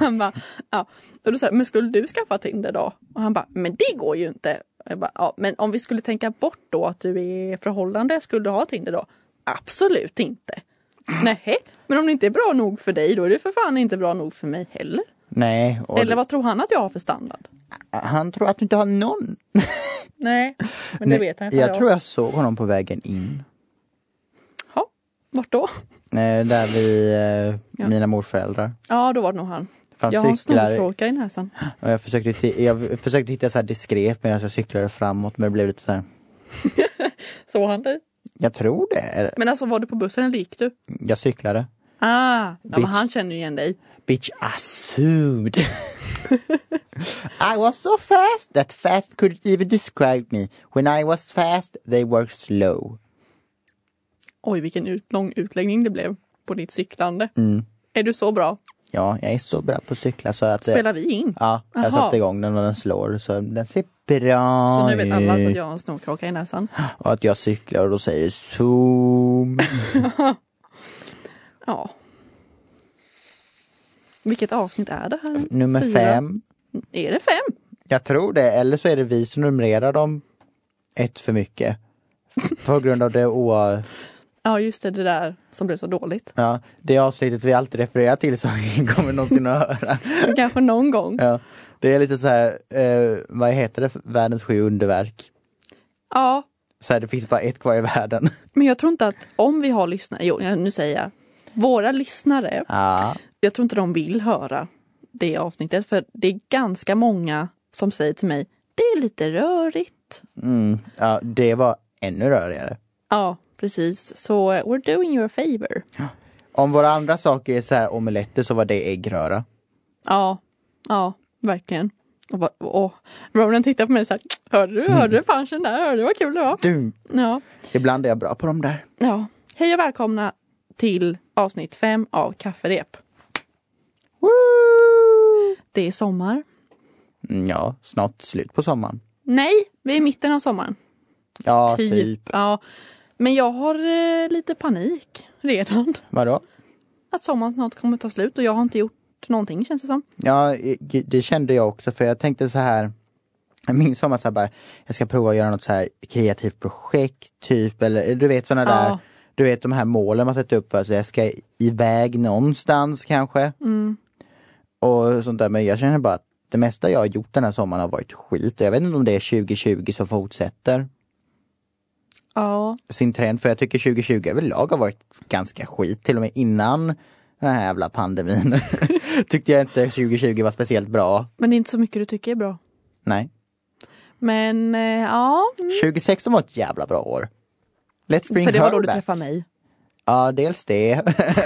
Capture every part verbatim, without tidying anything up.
Han bara, ja. Och då sa jag, men skulle du skaffa Tinder då? Och han bara, men det går ju inte. Jag bara, ja, men om vi skulle tänka bort då att du är förhållande, skulle du ha Tinder då? Absolut inte. Nej, men om det inte är bra nog för dig, då är det för fan inte bra nog för mig heller. Nej. Eller vad tror han att jag har för standard? Han tror att du inte har någon. Nej, men det Nej, vet han inte. Jag, jag tror jag såg honom på vägen in. Ja, vart då? Nej, där vi, eh, Ja. mina morföräldrar. Ja, då var det nog han. Fan, Jag har en cyklar- snortråka i näsan. Och jag försökte, ti- jag försökte hitta så här diskret medan jag cyklade framåt, men det blev lite så här. Såg han dig? Jag tror det. Eller- Men alltså, var du på bussen eller gick du? Jag cyklade. Ah, ja, men Bitch. han känner ju igen dig. Bitch, I sued. I was so fast that fast couldn't even describe me. When I was fast, they were slow. Oj, vilken ut, lång utläggning det blev på ditt cyklande. Mm. Är du så bra? Ja, jag är så bra på att cykla så att... Spelar vi in? Ja, jag Aha. satte igång den och den slår, så den ser bra Så nu vet alla ut. att jag har en snorkråka i näsan. Och att jag cyklar och då säger det zoom. Ja. Vilket avsnitt är det här? Nummer Fyra? fem. Är det fem? Jag tror det, eller så är det vi som numrerar dem ett för mycket. På grund av det oa... Ja, just det, det där som blev så dåligt. Ja, det avsnittet vi alltid refererar till som ingen kommer någonsin att höra. Kanske någon gång. Ja, det är lite så här, eh, vad heter det? Världens sju underverk. Ja, Så här, det finns bara ett kvar i världen. men jag tror inte att om vi har lyssnare, jo, nu säger jag, våra lyssnare, Ja, jag tror inte de vill höra det avsnittet, för det är ganska många som säger till mig, det är lite rörigt. mm, ja, det var ännu rörigare. Ja, precis. Så uh, we're doing you a favor. Om våra andra saker är så här omeletter, så var det äggröra. Ja, ja, verkligen. Och, bara, och Ronan tittar på mig så här, hörde du, hörde du punchen där? Hörde du vad kul det var? Du, Ja. ibland är jag bra på dem där. Ja. Hej och välkomna till avsnitt fem av Kafferep. Woo! Det är sommar. Mm, ja, snart slut på sommaren. Nej, vi är i mitten av sommaren. Ja, typ. Typ. Ja. Men jag har eh, lite panik redan. Vadå? Att sommaren snart kommer ta slut och jag har inte gjort någonting, känns det som. Ja, det kände jag också, för jag tänkte så här, min sommar så här bara, jag ska prova att göra något så här kreativt projekt typ, eller du vet sådana Ja. där, du vet de här målen man sätter upp för sig, jag ska iväg någonstans kanske. Mm. Och sånt där, men jag känner bara att det mesta jag har gjort den här sommaren har varit skit. Jag vet inte om det är tjugo tjugo som fortsätter Ja. sin trend, för jag tycker tjugo tjugo överlag har varit ganska skit, till och med innan den här jävla pandemin. Tyckte jag inte tjugo tjugo var speciellt bra. Men det är inte så mycket du tycker är bra. Nej. Men eh, ja. Mm. tjugo sexton var ett jävla bra år. Let's bring För det her var då du back. träffade mig. Ja, dels det.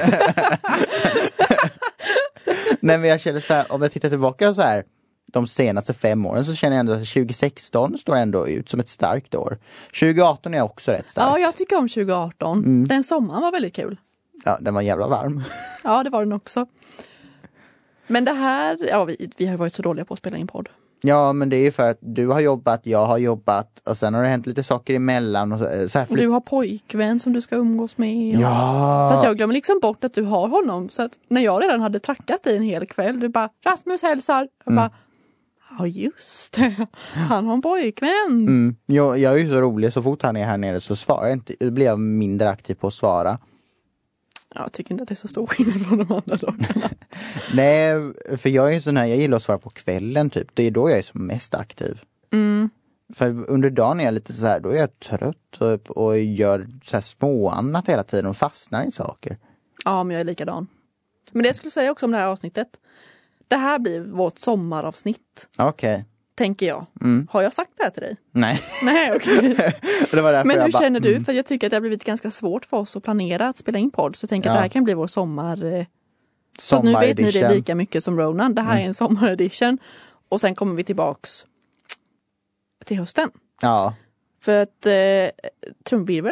Nej, men jag känner så här, om jag tittar tillbaka så här de senaste fem åren, så känner jag ändå att tjugo sexton står ändå ut som ett starkt år. tjugo arton är också rätt starkt. Ja, jag tycker om tjugo arton. Mm. Den sommaren var väldigt kul. Ja, den var jävla varm. Ja, det var den också. Men det här, ja vi, vi har varit så dåliga på att spela in podd. Ja, men det är ju för att du har jobbat, jag har jobbat och sen har det hänt lite saker emellan. Och så, så här, Och du har pojkvän som du ska umgås med. Och... Ja. Fast jag glömmer liksom bort att du har honom. Så att när jag redan hade trackat dig en hel kväll, du bara, Rasmus hälsar. Jag Mm. bara, ja just det. Han har en pojkvän. Mm. Jag, jag är ju så rolig, så fort han är här nere så svarar jag inte. Då blir jag mindre aktiv på att svara. Jag tycker inte att det är så stor skillnad från de andra dagarna. Nej, för jag är ju sån här, jag gillar att svara på kvällen typ. Det är då jag är som mest aktiv. Mm. För under dagen är jag lite så här, då är jag trött typ, och gör så här små annat hela tiden och fastnar i saker. Ja, men jag är likadan. Men det jag skulle säga också om det här avsnittet. Det här blir vårt sommaravsnitt, Okej. Okay. tänker jag. Mm. Har jag sagt det här till dig? Nej. Nej, okej. Det var därför Men hur jag bara, känner du? mm. För jag tycker att det har blivit ganska svårt för oss att planera att spela in podd. Så jag tänker Ja. att det här kan bli vår sommar... eh, Så att nu vet ni det lika mycket som Ronan. Det här Mm. är en sommaredition. Och sen kommer vi tillbaks till hösten. Ja. För att eh, trumvirvel.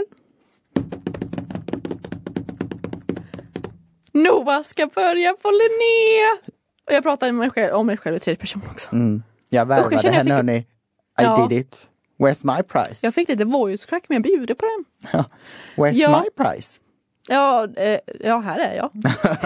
Noah ska börja på Linné. Och jag pratar om mig själv, om mig själv i tredje person också. Mm. Jag Usch, värvade jag känner jag henne, fick- hörni. I Ja. did it. Where's my price? Jag fick lite voice crack, men jag bjuder på den. Where's Ja. my price? Ja, eh, ja, här är jag.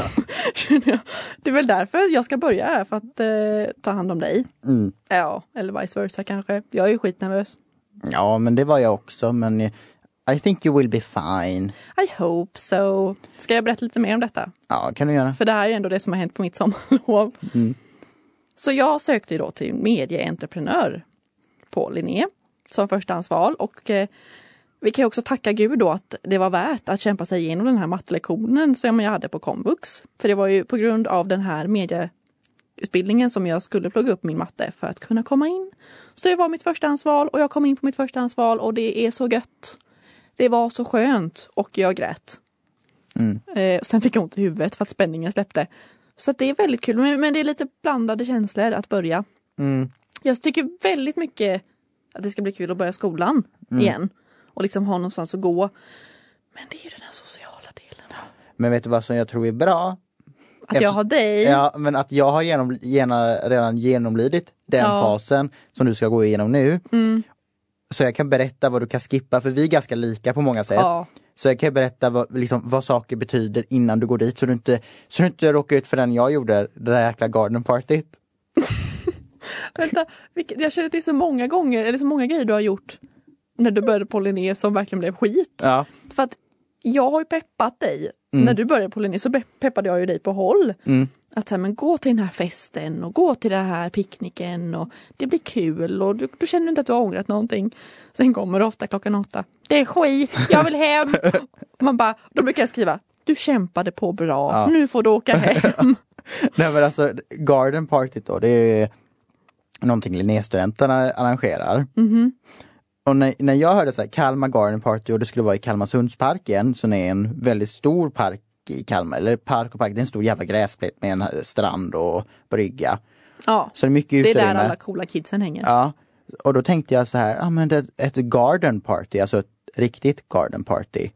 Det är väl därför jag ska börja här, för att eh, ta hand om dig. Mm. Ja, eller vice versa kanske. Jag är ju skitnervös. Ja, men det var jag också, men I think you will be fine. I hope so. Ska jag berätta lite mer om detta? Ja, kan du göra. För det här är ju ändå det som har hänt på mitt sommarlov. Mm. Så jag sökte ju då till medieentreprenör på Linné som förstahandsval, och eh, vi kan ju också tacka Gud då att det var värt att kämpa sig igenom den här mattelektionen som jag hade på komvux. För det var ju på grund av den här medieutbildningen som jag skulle plugga upp min matte för att kunna komma in. Så det var mitt förstahandsval, och jag kom in på mitt förstahandsval, och det är så gött. Det var så skönt, och jag grät. Mm. Eh, sen fick jag ont i huvudet för att spänningen släppte. Så att det är väldigt kul, men, men det är lite blandade känslor att börja. Mm. Jag tycker väldigt mycket att det ska bli kul att börja skolan Mm. igen. Och liksom ha någonstans att gå. Men det är ju den här sociala delen. Men vet du vad som jag tror är bra? Att jag har dig. Ja, men att jag har genom, gena, redan genomlidit den Ja. fasen som du ska gå igenom nu. Mm. Så jag kan berätta vad du kan skippa, för vi är ganska lika på många sätt. Ja. Så jag kan berätta vad, liksom, vad saker betyder innan du går dit, så du inte, så du inte råkar ut för den jag gjorde, det där jäkla garden partyt. Vänta, vilket, jag känner att det är så många gånger, eller så många grejer du har gjort när du började på Linné som verkligen blev skit. Ja. För att jag har ju peppat dig. Mm. När du började på Linné så pe- peppade jag ju dig på håll. Mm. Att här, men gå till den här festen och gå till den här picknicken och det blir kul och du, du känner inte att du har ångrat någonting. Sen kommer det ofta klockan åtta. Det är skit, jag vill hem. Man bara, då brukar jag skriva, du kämpade på bra, Ja. nu får du åka hem. Nej, men alltså, garden partyt då, det är någonting Linnéstudenterna arrangerar. Mm-hmm. Och när, när jag hörde så här, Kalmar Garden Party, och det skulle vara i Kalmarsundsparken, som är en väldigt stor park i Kalmar, eller park och park, det är en stor jävla gräsplätt med en strand och brygga. Ja, Så det är mycket det är utrymme. där alla coola kidsen hänger. Ja, och då tänkte jag så här, ja ah, men det, ett garden party, alltså ett riktigt garden party.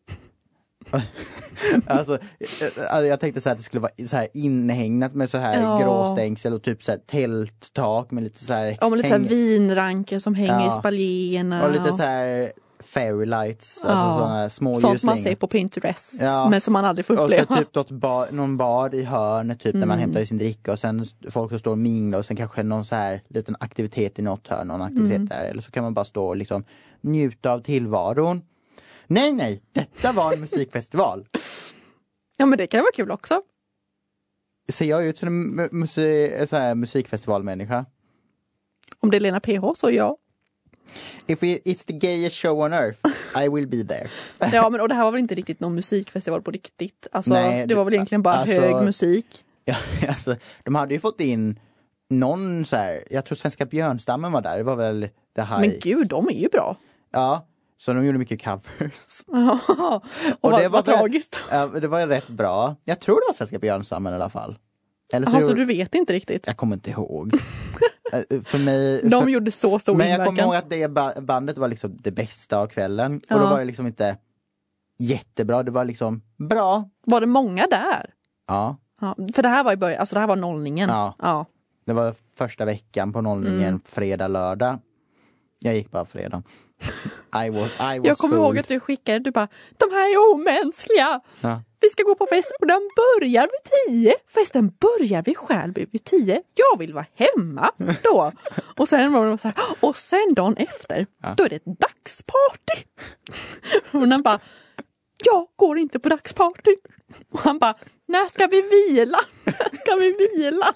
Alltså, jag, jag tänkte så här att det skulle vara så här inhägnat med så här Ja. gråstängsel och typ så här tälttak med lite så här, Ja, men lite så här häng- vinranker som hänger Ja. i spaljerna. och lite så här fairy lights, alltså Ja. sådana här små Sånt man ljusslingor. ser på Pinterest, Ja. men som man aldrig får Och uppleva. så typ något ba- någon bad i hörnet typ, där man Mm. hämtar i sin dricka, och sen folk som står och minglar, och sen kanske någon så här liten aktivitet i något hörn, någon aktivitet Mm. där, eller så kan man bara stå och liksom njuta av tillvaron. Nej, nej, detta var en musikfestival. Ja, men det kan vara kul också. Ser jag ut som en mu- musi- så här musikfestivalmänniska? Om det är Lena P H så ja. If it, it's the gayest show on earth, I will be there. Ja, men och det här var väl inte riktigt någon musikfestival på riktigt. Alltså, Nej, det var väl egentligen bara alltså- hög musik. Ja, alltså, de hade ju fått in någon så här, jag tror Svenska Björnstammen var där, det var väl the high. Men gud, de är ju bra. Ja, så de gjorde mycket covers. Ja, och, vad, det vad var- tragiskt. Ja, det var rätt bra. Jag tror det var Svenska Björnstammen i alla fall. Eller så, Jaha, så gjorde- du vet inte riktigt. jag kommer inte ihåg. Eh, för mig, De för, gjorde så stor men jag kommer inverkan. ihåg att det ba- bandet var liksom det bästa av kvällen. Och Ja. då var det liksom inte jättebra, det var liksom bra. Var det många där? Ja, Ja, för det här var i början, alltså det här var nollningen. Ja. Ja. det var första veckan på nollningen, Mm. fredag, lördag. Jag gick bara fredag. I was, I was Jag kommer ihåg fooled. att du skickade, du bara, de här är omänskliga. Ja. Vi ska gå på fest och den börjar vid tio. Festen börjar vid Skälby vid tio. Jag vill vara hemma då. Och sen var det så här, och sen dagen efter, Ja. då är det ett dagsparty. Och han bara, jag går inte på dagsparty. Och han bara, när ska vi vila? När ska vi vila?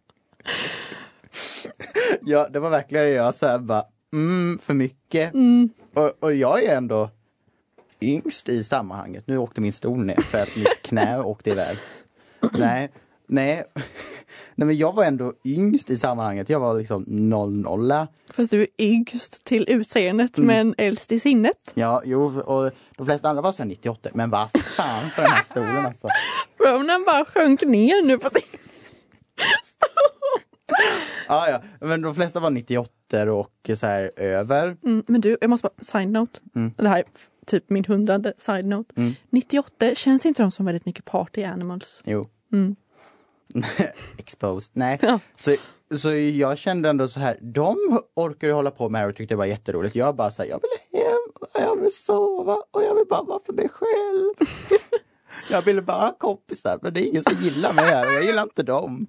Ja, det var verkligen jag så här bara, mm, för mycket. Mm. Och, och jag är ändå yngst i sammanhanget. Nu åkte min stol ner för att mitt knä åkte iväg. Nej, nej. Nej, men jag var ändå yngst i sammanhanget. Jag var liksom noll nolla. Fast du är yngst till utseendet men äldst i sinnet. Ja, jo, och de flesta andra var så här nittioåtta. Men vad fan för den här stolen alltså. Ronan bara sjönk ner nu på sin stol. Ja, ja. Men de flesta var nittioåtta och så här över. Mm, men du, jag måste bara, side note. Mm. Det här är f- typ min hundrade side note. Mm. nittioåtta, känns inte de som väldigt mycket party animals? Jo. Mm. Exposed. Nej. Ja. Så, så jag kände ändå så här, de orkar ju hålla på med det och tyckte det var jätteroligt. Jag bara så här, jag vill hem och jag vill sova och jag vill bara vara för mig själv. Jag ville bara ha kompisar, men det är ingen som gillar mig här och jag gillar inte dem.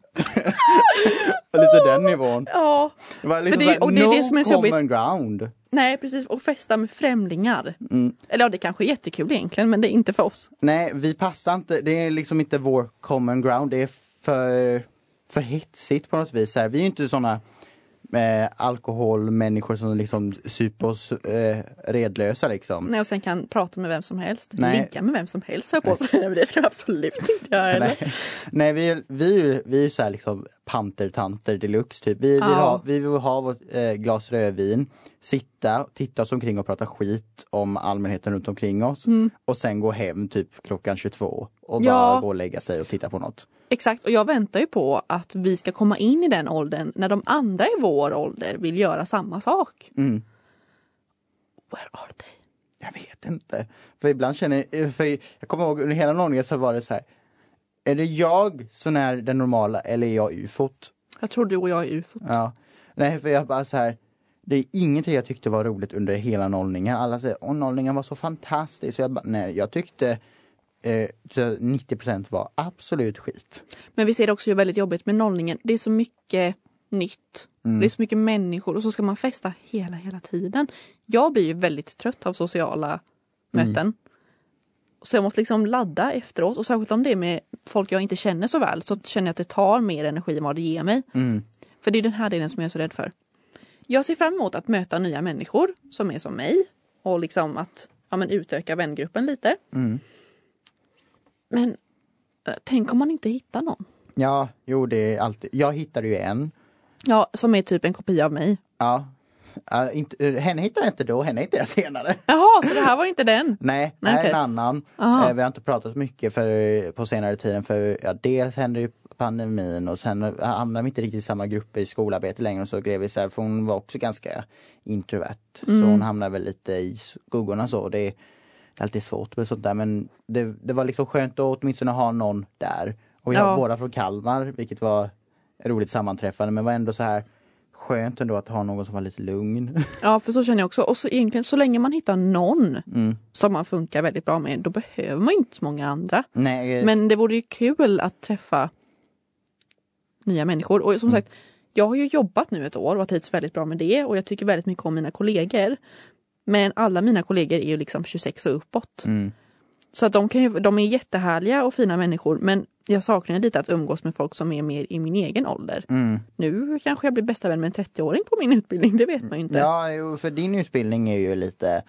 Och lite den nivån. Ja, det var liksom för det, och det är no det som är så common jobbigt. ground. Nej, precis. Och festa med främlingar. Mm. Eller ja, det kanske är jättekul egentligen, men det är inte för oss. Nej, vi passar inte. Det är liksom inte vår common ground. Det är för, för hetsigt på något vis. Här. Vi är ju inte såna eh, alkoholmänniskor som liksom super oss eh, redlösa liksom. Nej, och sen kan prata med vem som helst. Nej. Ligga med vem som helst, hör på sig. Men det ska jag absolut inte göra heller. Nej, Nej vi, vi, vi är så här liksom pantertanter deluxe typ. Vi vill, Ja. ha, vi vill ha vårt eh, glas rödvin, sitta, titta oss omkring och prata skit om allmänheten runt omkring oss. Mm. Och sen gå hem typ klockan tjugotvå och Ja. bara gå och lägga sig och titta på något. Exakt, och jag väntar ju på att vi ska komma in i den åldern när de andra i vår ålder vill göra samma sak. Mm. Where are they? Jag vet inte. För ibland känner jag, för jag kommer ihåg under hela någon så var det så här. Är det jag som är den normala eller är jag ufot? Jag tror du och jag är ufot. Ja. Nej, för jag bara så här. Det är ingenting jag tyckte var roligt under hela nollningen. Alla säger, åh nollningen var så fantastisk. Så jag bara, nej, jag tyckte eh, så nittio procent var absolut skit. Men vi ser det också ju väldigt jobbigt med nollningen. Det är så mycket nytt. Mm. Det är så mycket människor och så ska man festa hela, hela tiden. Jag blir ju väldigt trött av sociala möten. Mm. Så jag måste liksom ladda efteråt. Och särskilt om det är med folk jag inte känner så väl så känner jag att det tar mer energi än vad det ger mig. Mm. För det är den här delen som jag är så rädd för. Jag ser fram emot att möta nya människor som är som mig. Och liksom att ja, men utöka vängruppen lite. Mm. Men äh, tänk om man inte hittar någon. Ja, jo det är alltid. Jag hittade ju en. Ja, som är typ en kopia av mig. Ja. Uh, inte, uh, henne hittade jag inte då, henne hittade jag senare. Jaha, så det här var inte den? Nej, det Nej, här okej. är en annan. Aha. Uh, vi har inte pratat så mycket för, på senare tiden för ja, dels hände ju pandemin och sen hamnade vi inte riktigt i samma grupp i skolarbete längre och så blev vi så här, för hon var också ganska introvert. Mm. Så hon hamnade väl lite i skuggorna så. Det är alltid svårt med sånt där men det, det var liksom skönt att åtminstone ha någon där. Och vi har Ja. båda från Kalmar, vilket var ett roligt sammanträffande men var ändå så här skönt ändå att ha någon som var lite lugn. Ja, för så känner jag också. Och så egentligen, så länge man hittar någon Mm. som man funkar väldigt bra med, då behöver man inte så många andra. Nej, Men det vore ju kul att träffa nya människor. Och som Mm. sagt, jag har ju jobbat nu ett år och har trivts väldigt bra med det. Och jag tycker väldigt mycket om mina kollegor. Men alla mina kollegor är ju liksom tjugosex och uppåt. Mm. Så att de, kan ju, de är jättehärliga och fina människor. Men jag saknar lite att umgås med folk som är mer i min egen ålder. Mm. Nu kanske jag blir bästa vän med en trettio-åring på min utbildning. Det vet man ju inte. Ja, jo, för din utbildning är ju lite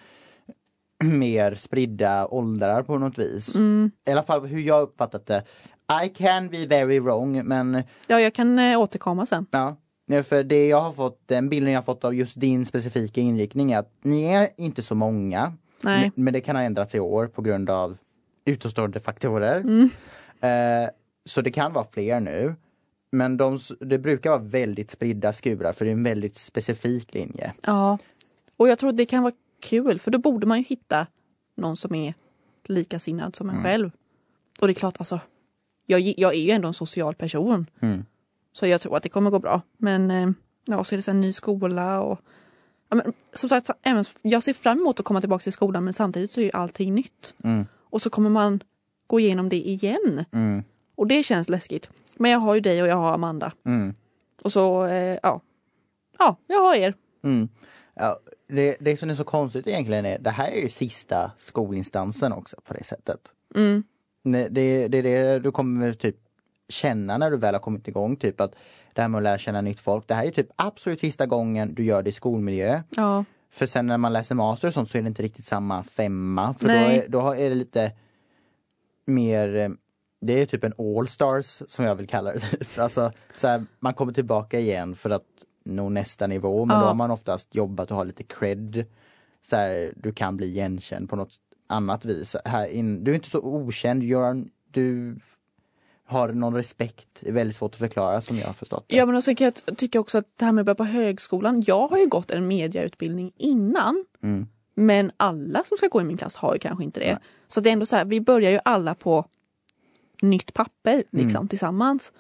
mer spridda åldrar på något vis. Mm. I alla fall hur jag uppfattat det. I can be very wrong, men Ja, jag kan eh, återkomma sen. ja. Ja, för det jag har fått, den bilden jag har fått av just din specifika inriktning är att ni är inte så många. Nej. Men, men det kan ha ändrats i år på grund av utåtstående faktorer. Mm. Eh, så det kan vara fler nu. Men de, det brukar vara väldigt spridda skurar för det är en väldigt specifik linje. Ja, och jag tror att det kan vara kul för då borde man ju hitta någon som är likasinnad som en Mm. själv. Och det är klart, alltså, jag, jag är ju ändå en social person. Mm. Så jag tror att det kommer gå bra. Men eh, ja, så är det så en ny skola och ja, men, som sagt, även, jag ser fram emot att komma tillbaka till skolan men samtidigt så är ju allting nytt. Mm. Och så kommer man gå igenom det igen. Mm. Och det känns läskigt. Men jag har ju dig och jag har Amanda. Mm. Och så, eh, ja. Ja, jag har er. Mm. Ja, det, det som är så konstigt egentligen är, det här är ju sista skolinstansen också på det sättet. Mm. Det, det, det är det du kommer typ känna när du väl har kommit igång, typ att det här med att lära känna nytt folk, det här är typ absolut sista gången du gör det i skolmiljö. Ja. För sen när man läser master och sånt så är det inte riktigt samma femma. För då Nej. är, då är det lite mer, det är typ en all-stars som jag vill kalla det. Typ. Alltså, så här, man kommer tillbaka igen för att nå nästa nivå. Men Ja. då har man oftast jobbat och har lite cred. Så här, du kan bli igenkänd på något annat vis. Här in, du är inte så okänd, Göran. Du har någon respekt. Det är väldigt svårt att förklara som jag har förstått det. Ja, men sen kan jag tycka också att det här med att börja på högskolan. Jag har ju gått en mediautbildning innan. Mm. Men alla som ska gå i min klass har ju kanske inte det. Nej. Så det är ändå så här, vi börjar ju alla på nytt papper liksom Mm. tillsammans.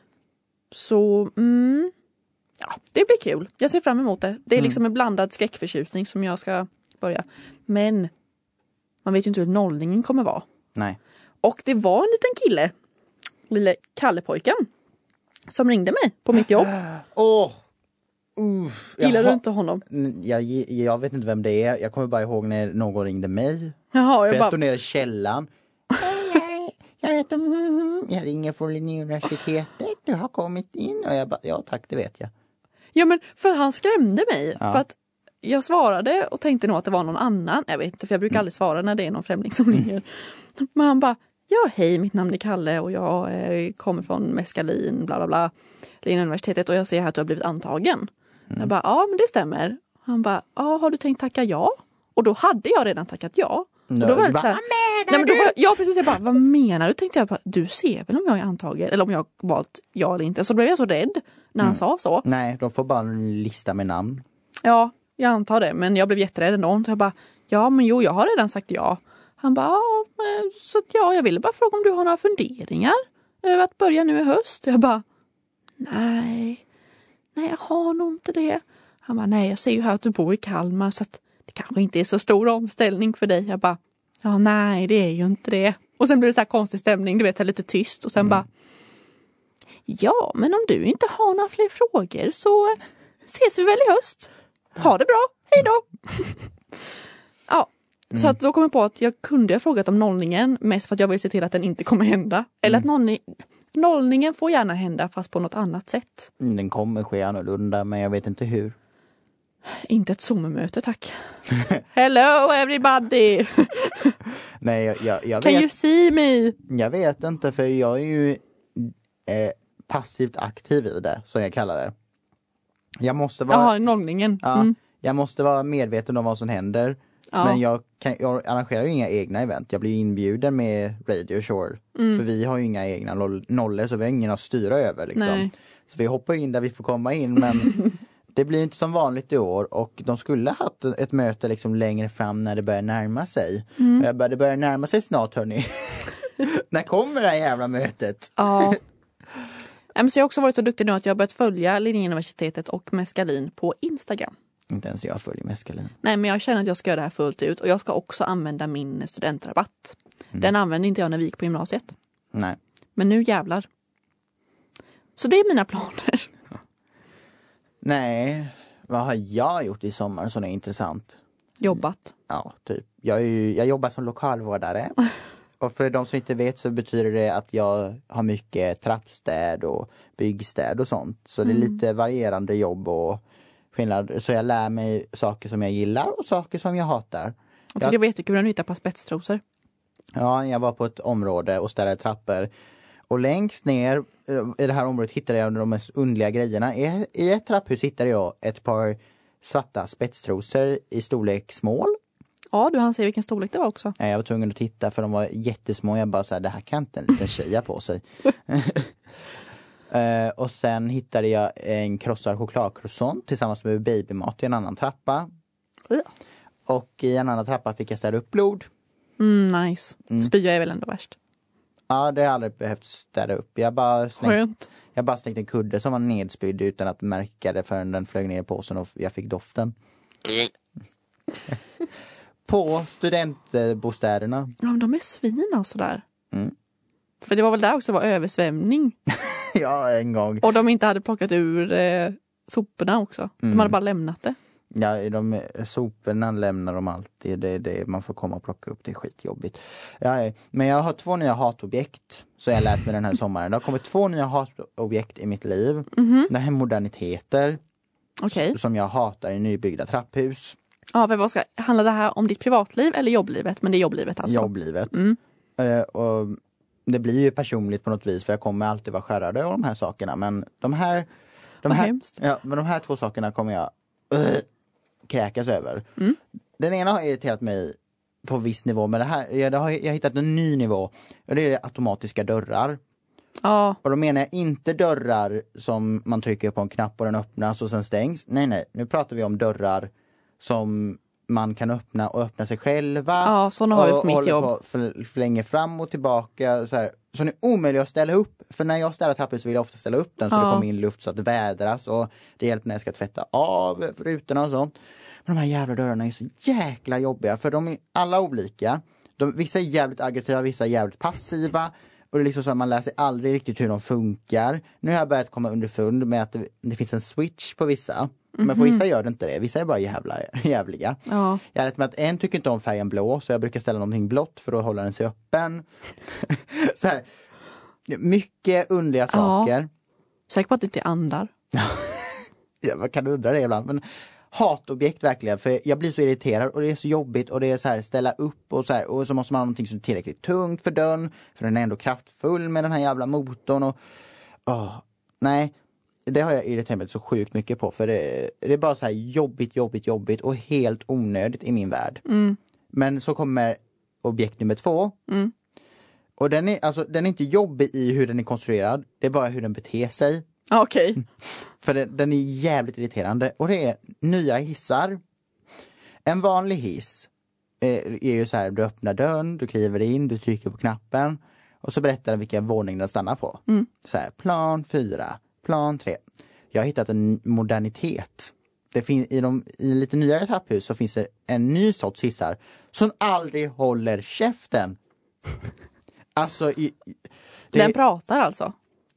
Så, mm, ja, det blir kul. Jag ser fram emot det. Det är Mm. liksom en blandad skräckförtjusning som jag ska börja. Men man vet ju inte hur nollningen kommer vara. Nej. Och det var en liten kille, lille Kallepojken, som ringde mig på mitt jobb. Åh! Uff, Gillar jaha. du inte honom? Jag, jag vet inte vem det är. Jag kommer bara ihåg när någon ringde mig. Jaha, För jag jag bara, stod nere i källaren. Hej, jag heter mm, jag ringer från Linnéuniversitetet. Du har kommit in. Och jag bara, ja tack, det vet jag. ja men för han skrämde mig. Ja. För att jag svarade och tänkte nog att det var någon annan. Jag vet inte, för jag brukar aldrig svara när det är någon främling som ringer. Men han bara, ja hej, mitt namn är Kalle och jag eh, kommer från Meskalin, bla bla bla, Linnéuniversitetet, och jag ser här att du har blivit antagen. Mm. Jag bara, ja men det stämmer. Han bara, ja har du tänkt tacka ja? Och då hade jag redan tackat ja. No, och då var det bara, så här, nej, men då var, ja precis, jag bara, vad menar du? Tänkte jag bara, du ser väl om jag är antagen eller om jag har valt ja eller inte. Så då blev jag så rädd när han mm. sa så. Nej, de får bara en lista med namn. Ja, jag antar det, men jag blev jätterädd ändå. Så jag bara, ja men jo, jag har redan sagt ja. Han bara, ja, så att, ja, jag ville bara fråga om du har några funderingar över att börja nu i höst. Jag bara, nej, nej jag har nog inte det. Han bara, nej jag ser ju här att du bor i Kalmar så att det kanske inte är så stor omställning för dig. Jag bara, ja nej det är ju inte det. Och sen blir det så här konstig stämning, du vet, så lite tyst. Och sen mm. bara, ja men om du inte har några fler frågor så ses vi väl i höst. Ha det bra, hej då. Ja. Mm. Så att då kom jag på att jag kunde ha frågat om nollningen mest för att jag vill se till att den inte kommer hända. Eller mm. att nollning, nollningen får gärna hända fast på något annat sätt. Mm, den kommer ske annorlunda men jag vet inte hur. Inte ett Zoom-möte, tack. Hello everybody! Nej, jag, jag, jag Can vet... you see me? Jag vet inte för jag är ju eh, passivt aktiv i det, som jag kallar det. Jag måste vara... Jaha, nollningen. Ja, mm. Jag måste vara medveten om vad som händer. Ja. Men jag, kan, jag arrangerar ju inga egna event. Jag blir inbjuden med Radio Shore. Mm. För vi har ju inga egna nollor så vi har ingen att styra över. Liksom. Nej. Så vi hoppar in där vi får komma in. Men det blir inte som vanligt i år. Och de skulle ha haft ett möte liksom längre fram när det börjar närma sig. Mm. Jag bara, det börjar närma sig snart hörni. När kommer det här jävla mötet? Ja. Så jag har också varit så duktig nu att jag har börjat följa Linnéuniversitetet och Meskalin på Instagram. Inte ens jag följer Meskalin. Nej, men jag känner att jag ska göra det här fullt ut. Och jag ska också använda min studentrabatt. Mm. Den använde inte jag när vi gick på gymnasiet. Nej. Men nu jävlar. Så det är mina planer. Nej, vad har jag gjort i sommar som är intressant? Jobbat. Ja, typ. Jag, är ju, jag jobbar som lokalvårdare. Och för de som inte vet så betyder det att jag har mycket trappstäd och byggstäd och sånt. Så mm. det är lite varierande jobb och skillnad. Så jag lär mig saker som jag gillar och saker som jag hatar. Jag tycker det var jättekul när du hittade på spetstrosor. Ja, jag var på ett område och städade trappor. Och längst ner i det här området hittade jag de mest underliga grejerna. I, i ett trapphus hittade jag ett par svarta spetstrosor i storlek small. Ja, du hann se vilken storlek det var också. Jag var tvungen att titta för de var jättesmå. Jag bara så här, det här kan inte en liten tjeja på sig. uh, och sen hittade jag en krossad chokladcroissant tillsammans med babymat i en annan trappa. Mm. Och i en annan trappa fick jag städa upp blod. Mm, nice. Mm. Spya är väl ändå värst. Ja, det har aldrig behövt städa upp. Jag bara slängt, jag bara slängde en kudde som var nedspydd utan att märka det förrän den flög ner i påsen och jag fick doften. På studentbostäderna. Ja, de är svina sådär. Mm. För det var väl där också var översvämning. Ja, en gång. Och de inte hade plockat ur eh, soporna också. Mm. De hade bara lämnat det. Ja, de, soporna lämnar de alltid. Det, det, man får komma och plocka upp, det är skitjobbigt. Ja, men jag har två nya hatobjekt. Så jag lärt mig den här sommaren. Det har kommit två nya hatobjekt i mitt liv. Mm-hmm. Det här moderniteter. Okay. Som jag hatar i nybyggda trapphus. Ja, för vad ska, handlar det här om ditt privatliv eller jobblivet? Men det är jobblivet alltså. Jobblivet. Mm. Uh, och det blir ju personligt på något vis. För jag kommer alltid vara skärrad av de här sakerna. Men de här, de här, ja, men de här två sakerna kommer jag uh, kräkas över. Mm. Den ena har irriterat mig på viss nivå. Men det här, jag, det har, jag har hittat en ny nivå. Och det är automatiska dörrar. Ja. Och då menar jag inte dörrar som man trycker på en knapp och den öppnas och sen stängs. Nej, nej. Nu pratar vi om dörrar som man kan öppna och öppna sig själva. Ja, sådana har vi på mitt jobb. Och för, förlänger fram och tillbaka. Så, här. Så det är omöjligt att ställa upp. För när jag ställer trappor så vill jag ofta ställa upp den så ja. Det kommer in luft så att det vädras. Och det hjälper när jag ska tvätta av rutorna och sånt. Men de här jävla dörrarna är så jäkla jobbiga. För de är alla olika. De, vissa är jävligt aggressiva, vissa är jävligt passiva. Och det är liksom så att man lär sig aldrig riktigt hur de funkar. Nu har jag börjat komma underfund med att det, det finns en switch på vissa. Mm-hmm. Men på vissa gör det inte det. Vissa är bara jävla, jävliga. Ja. Jag vet med att en tycker inte om färgen blå, så jag brukar ställa någonting blått för att hålla den sig öppen. Så här, mycket underliga saker. Ja. Säker på att det inte är andar. Ja, man kan undra det ibland. Men hatobjekt verkligen, för jag blir så irriterad och det är så jobbigt och det är så här ställa upp och så här, och så måste man ha någonting som är tillräckligt tungt för dörren, för den är ändå kraftfull med den här jävla motorn och åh, nej, det har jag irriterat mig så sjukt mycket på, för det, det är bara så här jobbigt, jobbigt, jobbigt och helt onödigt i min värld. Mm. Men så kommer objekt nummer två. Mm. Och den är, alltså, den är inte jobbig i hur den är konstruerad, det är bara hur den beter sig. Okej. Okay. För den, den är jävligt irriterande. Och det är nya hissar. En vanlig hiss är, är ju så här, du öppnar dörren, du kliver in, du trycker på knappen och så berättar den vilken våning den stannar på. Mm. Så här, plan fyra, plan tre. Jag har hittat en modernitet. Det finns i, de, i lite nyare trapphus så finns det en ny sorts hissar som aldrig håller käften. Alltså i, det den pratar alltså?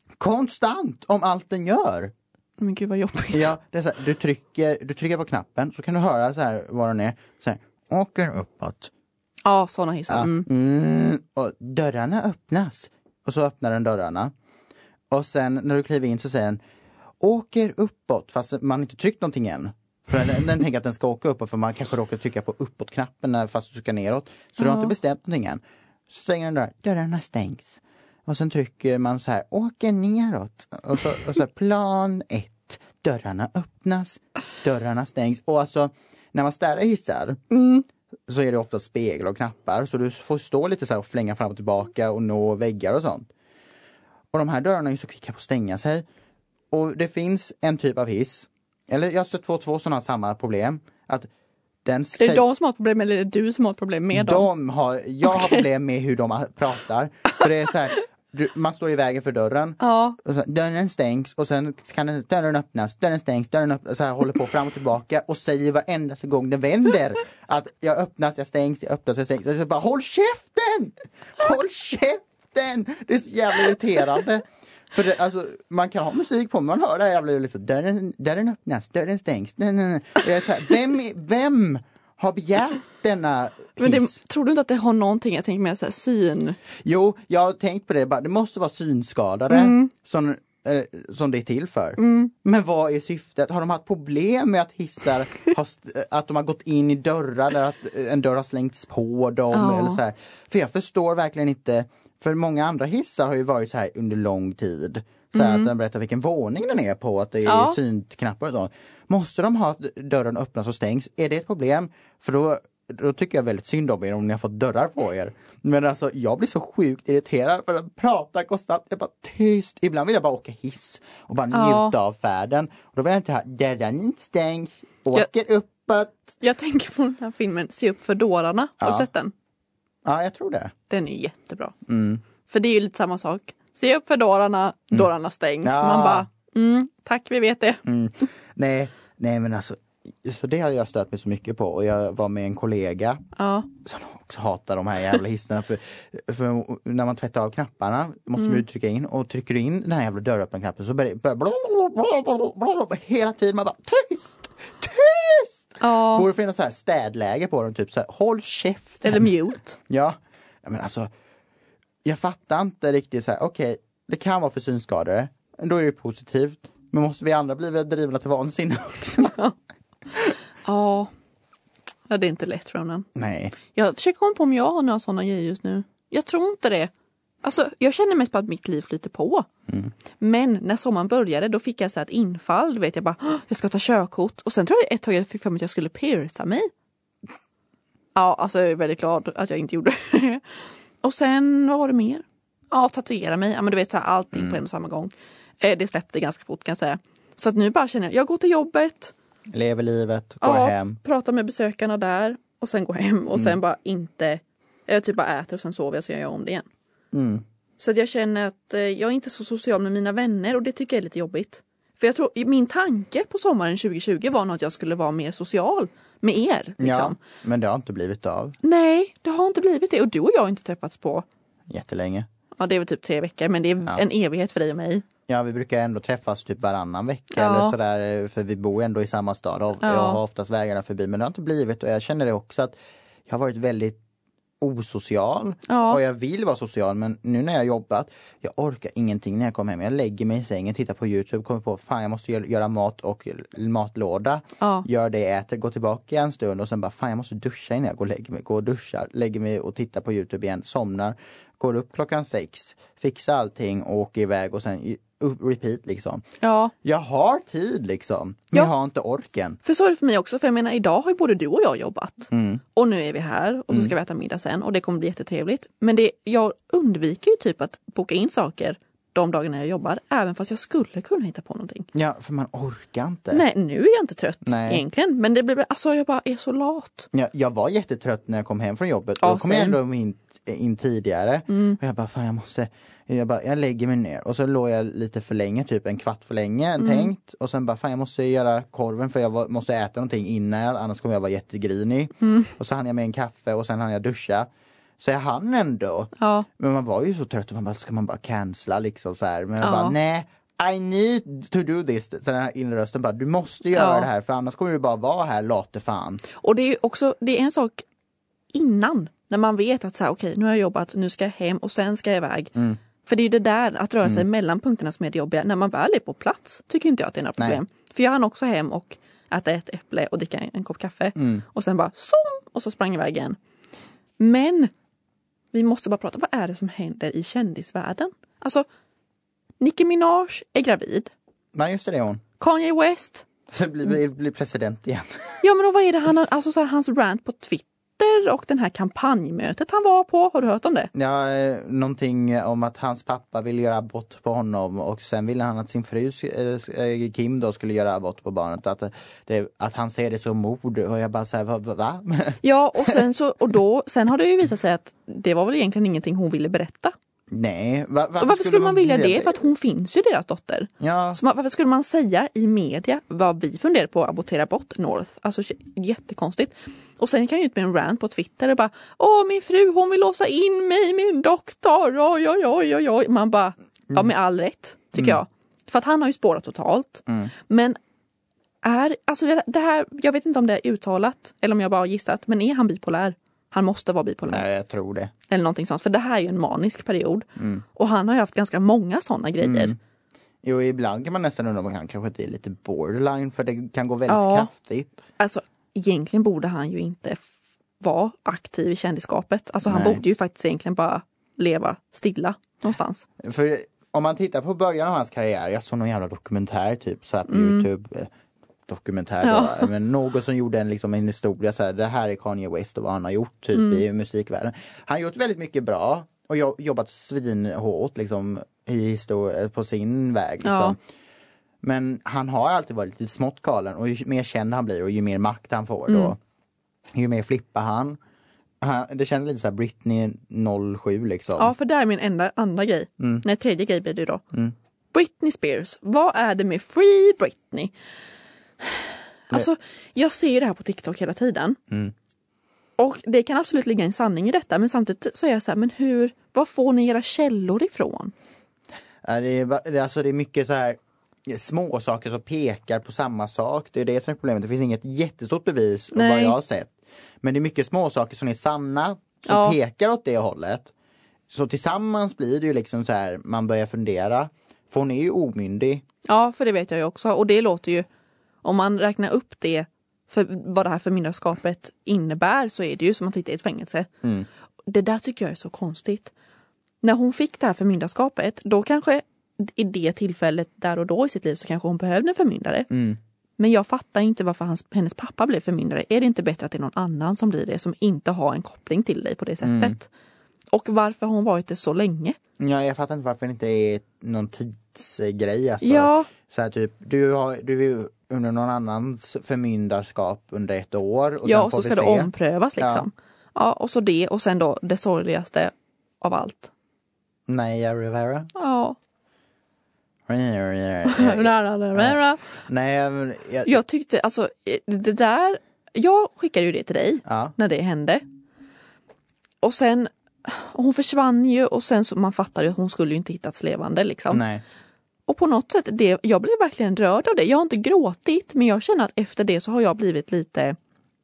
Konstant om allt den gör. Men gud vad jobbigt. Ja, det är så här, du trycker du trycker på knappen så kan du höra så här var den är så här, åker uppåt. Ja, såna hissar. Ja. Mm. Mm, och dörrarna öppnas. Och så öppnar den dörrarna. Och sen när du kliver in så säger den åker uppåt, fast man inte tryckt någonting än. För den, den tänker att den ska åka uppåt, för man kanske råkar trycka på uppåt-knappen fast du ska neråt. Så ja. Du har inte bestämt någonting än. Så stänger den där, dörrarna stängs. Och sen trycker man så här, åker neråt. Och så, och så här, plan ett, dörrarna öppnas, dörrarna stängs. Och alltså, när man ställer hissar mm. så är det ofta spegel och knappar. Så du får stå lite så här och flänga fram och tillbaka och nå väggar och sånt. Och de här dörrarna är ju så kvicka på att stänga sig. Och det finns en typ av hiss. Eller jag har stött på två sådana samma problem. Att den är det de som har ett problem eller är det du som har ett problem med de dem? Har, jag okay. har problem med hur de pratar. För det är så här, du, man står i vägen för dörren. Ja. Och så, dörren stängs och sen kan den, dörren öppnas. Dörren stängs, dörren öppnas. Så här håller på fram och tillbaka och säger varenda gång den vänder att jag öppnas, jag stängs, jag öppnas, jag stängs. Så jag bara, håll käften! Håll käften! Det är så jävla irriterande. För det, alltså, man kan ha musik på, men man hör det här jävla liksom, dörren, dörren öppnas, dörren stängs. Dörren, jag är så här, vem, vem har begärt denna hiss? Men det, tror du inte att det har någonting, jag tänker mer så här, syn? Jo, jag har tänkt på det, bara, det måste vara synskadade mm. som, eh, som det är till för. Mm. Men vad är syftet? Har de haft problem med att hissar har, att de har gått in i dörrar eller att en dörr har slängts på dem? Ja. Eller så här. För jag förstår verkligen inte. För många andra hissar har ju varit så här under lång tid. Så mm. att den berättar vilken våning den är på. Att det är ja. synknappar och så. Måste de ha att dörren öppnas och stängs? Är det ett problem? För då, då tycker jag väldigt synd om er om ni har fått dörrar på er. Men alltså jag blir så sjukt irriterad för att prata konstant. Jag är bara tyst. Ibland vill jag bara åka hiss och bara ja. njuta av färden. Och då vill jag inte ha dörren stängs. Åker jag, uppåt. Jag tänker på den här filmen Se upp för dårarna. Har ja. du sett den? Ja, jag tror det. Den är jättebra. Mm. För det är ju lite samma sak. Se upp för dårarna, mm. dårarna stängs. Ja. Man bara, mm, tack vi vet det. Mm. Nej, nej men alltså, så det har jag stött mig så mycket på. Och jag var med en kollega ja. som också hatar de här jävla hissarna. För, för när man tvättar av knapparna måste mm. man trycka in. Och trycker du in den här jävla dörröppna-knappen så börjar det hela tiden. Man bara, tyst! Tyst! Ja. Borde finnas så här städläge på dem. Typ så här, håll käften. Eller mute. Ja, men alltså jag fattar inte riktigt så här, okej, okay, det kan vara för synskadade. Då är det positivt. Men måste vi andra bli drivna till vansinne också? Ja. Ja, det är inte lätt från den. Nej. Jag försöker komma på om jag har några sådana grejer just nu. Jag tror inte det. Alltså, jag känner mest på att mitt liv flyter på. Mm. Men när sommaren började, då fick jag så här ett infall. Du vet, jag bara, jag ska ta körkort. Och sen tror jag ett tag jag fick för mig att jag skulle pierca mig. Ja, alltså jag är väldigt glad att jag inte gjorde det. Och sen, vad var det mer? Ja, tatuera mig. Ja, men du vet så här, allting mm. på en och samma gång. Eh, det släppte ganska fort kan jag säga. Så att nu bara känner jag, jag går till jobbet. Lever livet, går ja, hem. Pratar med besökarna där. Och sen går hem. Och mm. sen bara inte, jag typ bara äter och sen sover jag så gör jag om det igen. Mm. Så att jag känner att eh, jag är inte så social med mina vänner. Och det tycker jag är lite jobbigt. För jag tror, min tanke på sommaren tjugo tjugo var nog att jag skulle vara mer social med er. Liksom. Ja, men det har inte blivit av. Nej, det har inte blivit det. Och du och jag har inte träffats på Jättelänge. Ja, det är väl typ tre veckor, men det är ja. en evighet för dig och mig. Ja, vi brukar ändå träffas typ varannan vecka ja. eller sådär, för vi bor ändå i samma stad och ja. jag har oftast vägarna förbi, men det har inte blivit, och jag känner det också att jag har varit väldigt osocial ja. och jag vill vara social, men nu när jag har jobbat, jag orkar ingenting när jag kommer hem. Jag lägger mig i sängen, tittar på YouTube, kommer på fan jag måste göra mat och matlåda, ja. gör det, äter, går tillbaka en stund och sen bara fan jag måste duscha innan jag går och lägger mig, går och duschar, lägger mig och tittar på YouTube igen, somnar, går upp klockan sex, fixar allting och åker iväg och sen repeat liksom. Ja. Jag har tid liksom, men ja. jag har inte orken. För så är det för mig också, för jag menar idag har ju både du och jag jobbat. Mm. Och nu är vi här och så ska mm. vi äta middag sen och det kommer bli jättetrevligt. Men det, jag undviker ju typ att boka in saker de dagarna jag jobbar, även fast jag skulle kunna hitta på någonting. Ja, för man orkar inte. Nej, nu är jag inte trött Nej. egentligen, men det blir, alltså jag bara är så lat. Ja, jag var jättetrött när jag kom hem från jobbet ja, och kom jag ändå in, in tidigare mm. och jag bara, fan jag måste jag, bara, jag lägger mig ner och så låg jag lite för länge, typ en kvart för länge mm. tänkt, och sen bara, fan jag måste göra korven för jag var, måste äta någonting innan, annars kommer jag vara jättegrinig mm. och så hann jag med en kaffe och sen hann jag duscha. Så jag hann ändå. Ja. Men man var ju så trött och man bara, ska man bara cancella liksom så här. Men jag ja. bara, nej, I need to do this. Så den här inre rösten bara, du måste göra ja. det här för annars kommer du bara vara här, late fan. Och det är ju också, det är en sak innan, när man vet att så här, okej, nu har jag jobbat, nu ska jag hem och sen ska jag iväg. Mm. För det är ju det där, att röra sig mm. mellan punkterna som är det jobbiga. När man väl är på plats tycker inte jag att det är några problem. Nej. För jag hann också hem och äta ett äpple och dricka en kopp kaffe. Mm. Och sen bara, som, och så sprang iväg igen. Men vi måste bara prata, vad är det som händer i kändisvärlden? Alltså, Nicki Minaj är gravid. Nej, just det, det är hon. Kanye West. Så blir, blir president igen. Ja, men och vad är det han, alltså så här, hans rant på Twitter och den här kampanjmötet han var på, har du hört om det? Ja, eh, någonting om att hans pappa vill göra abort på honom och sen ville han att sin fru eh, Kim då skulle göra abort på barnet, att, det, att han ser det som mord, och jag bara säger, va? va? Ja, och sen så, och då, sen har det ju visat sig att det var väl egentligen ingenting hon ville berätta. Nej. Va, varför, varför skulle, skulle man vilja det? det? För att hon finns ju, deras dotter. Ja. Så man, varför skulle man säga i media vad vi funderar på att abortera bort North? Alltså jättekonstigt. Och sen kan ju ut med en rant på Twitter och bara, åh min fru, hon vill låsa in mig, min doktor, oj oj oj oj oj. Man bara, mm. ja med all rätt tycker mm. jag. För att han har ju spårat totalt. Mm. Men är, alltså det, det här, jag vet inte om det är uttalat eller om jag bara har gissat, men är han bipolär? Han måste vara bipolär. Nej, jag tror det. Eller någonting sånt. För det här är ju en manisk period. Mm. Och han har ju haft ganska många sådana grejer. Mm. Jo, ibland kan man nästan undra om han kanske inte är lite borderline. För det kan gå väldigt ja. kraftigt. Alltså, egentligen borde han ju inte f- vara aktiv i kändisskapet. Alltså, han Nej. borde ju faktiskt egentligen bara leva stilla någonstans. För om man tittar på början av hans karriär. Jag såg någon jävla dokumentär typ så här på mm. YouTube. Dokumentär ja. då, men någon som gjorde en, liksom, en historia så här, det här är Kanye West och vad han har gjort typ mm. i musikvärlden. Han har gjort väldigt mycket bra och jag jobbat svinhårt liksom i histor- på sin väg liksom. Ja. Men han har alltid varit lite smått galen, och ju mer känd han blir och ju mer makt han får mm. då, ju mer flippar han. han det känns lite så här Britney noll sju liksom. Ja, för det är min enda andra grej. Mm. Nej, tredje grej blir det då. Mm. Britney Spears, vad är det med Free Britney? Alltså, jag ser ju det här på TikTok hela tiden. Mm. Och det kan absolut ligga en sanning i detta. Men samtidigt så är jag så här, men hur, vad får ni era källor ifrån? Ja, det, är, alltså det är mycket så här små saker som pekar på samma sak. Det är det som är problemet. Det finns inget jättestort bevis av vad jag har sett. Men det är mycket små saker som är sanna, som ja. pekar åt det hållet. Så tillsammans blir det ju liksom så här, man börjar fundera. För hon är ju omyndig. Ja, för det vet jag ju också. Och det låter ju, om man räknar upp det för vad det här förmyndarskapet innebär, så är det ju som att sitta i ett fängelse. Mm. Det där tycker jag är så konstigt. När hon fick det här förmyndarskapet, då kanske i det tillfället där och då i sitt liv så kanske hon behövde en förmyndare. Mm. Men jag fattar inte varför hans, hennes pappa blev förmyndare. Är det inte bättre att det är någon annan som blir det, som inte har en koppling till dig på det sättet? Mm. Och varför har hon varit det så länge? Ja, jag fattar inte varför det inte är någon tidsgrej. Alltså. Ja. Så här, typ, du, har, du är under någon annans förmyndarskap under ett år. Och ja, sen och så ska se. det omprövas liksom. Ja. ja, och så det. Och sen då det sorgligaste av allt. Nej, Rivera. Ja. Nej, men jag... jag tyckte, alltså, det där jag skickade ju det till dig Ja. när det hände. Och sen, hon försvann ju och sen så man fattade ju att hon skulle ju inte hittats levande liksom. Nej. Och på något sätt, det, jag blev verkligen rörd av det. Jag har inte gråtit, men jag känner att efter det så har jag blivit lite,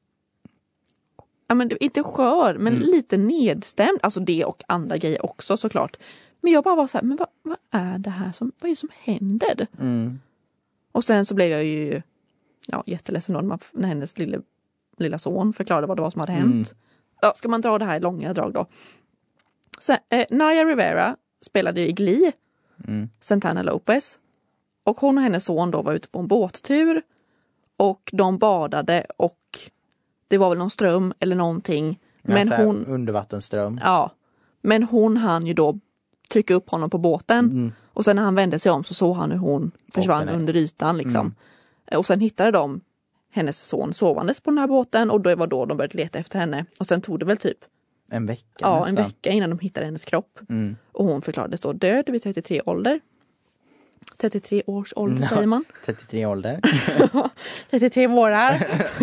ja men inte skör, men mm. lite nedstämd. Alltså det och andra grejer också såklart. Men jag bara var så här, men vad, vad är det här som, vad är det som händer? Mm. Och sen så blev jag ju ja, jätteledsen då när, man, när hennes lilla, lilla son förklarade vad det var som hade hänt. Mm. Ja, ska man dra det här i långa drag då? Så, eh, Naya Rivera spelade ju i Glee. Mm. Santana Lopez. Och hon och hennes son då var ute på en båttur. Och de badade och det var väl någon ström eller någonting. Ja, men hon, undervattenström. Ja. Men hon hann ju då trycka upp honom på båten. Mm. Och sen när han vände sig om så såg han hur hon försvann under ytan liksom. Mm. Och sen hittade de hennes son sovandes på den här båten. Och det var då de började leta efter henne. Och sen tog det väl typ En vecka Ja, nästan. en vecka innan de hittade hennes kropp. Mm. Och hon förklarades då död vid trettiotre ålder. trettiotre års ålder, ja, säger man. trettiotre ålder. trettiotre vårar.